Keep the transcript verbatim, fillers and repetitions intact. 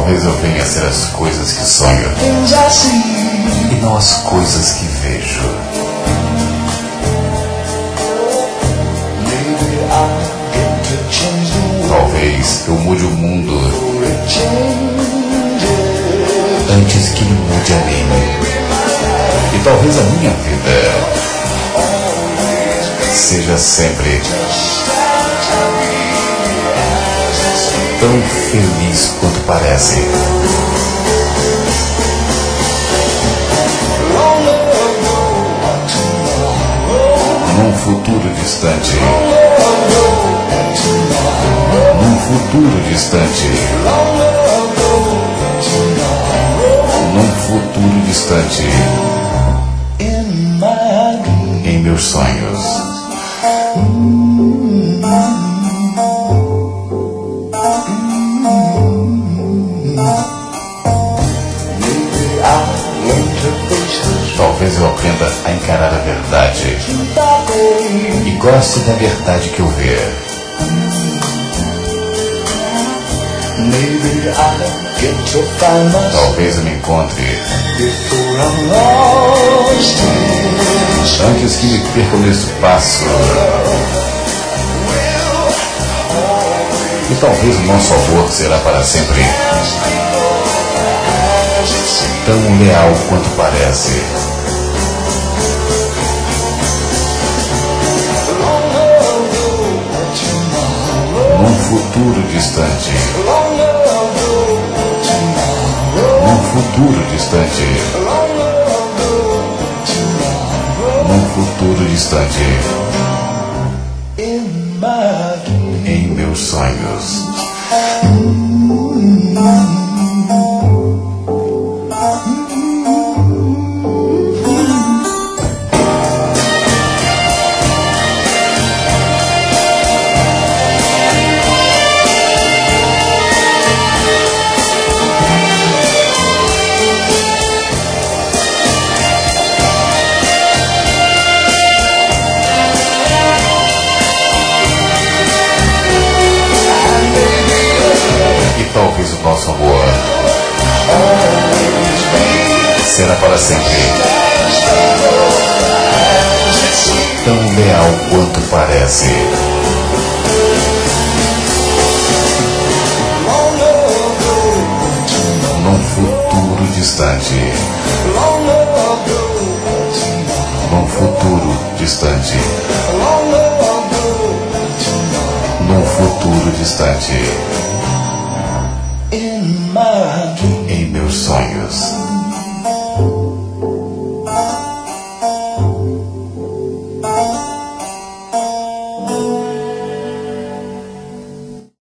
Talvez eu venha a ser as coisas que sonho e não as coisas que vejo. Talvez eu mude o mundo antes que ele mude a mim. E talvez a minha vida seja sempre tão feliz quanto parece. Num futuro distante, num futuro distante, num futuro distante, em meus sonhos. Talvez eu aprenda a encarar a verdade e goste da verdade que eu ver. Talvez eu me encontre antes que me perca o meu espaço. E talvez o nosso amor será para sempre tão leal quanto parece. Num futuro distante, num futuro distante, num futuro distante, em meus sonhos. Talvez o nosso amor será para sempre tão leal quanto parece. Num futuro distante, num futuro distante, num futuro distante, em meus sonhos.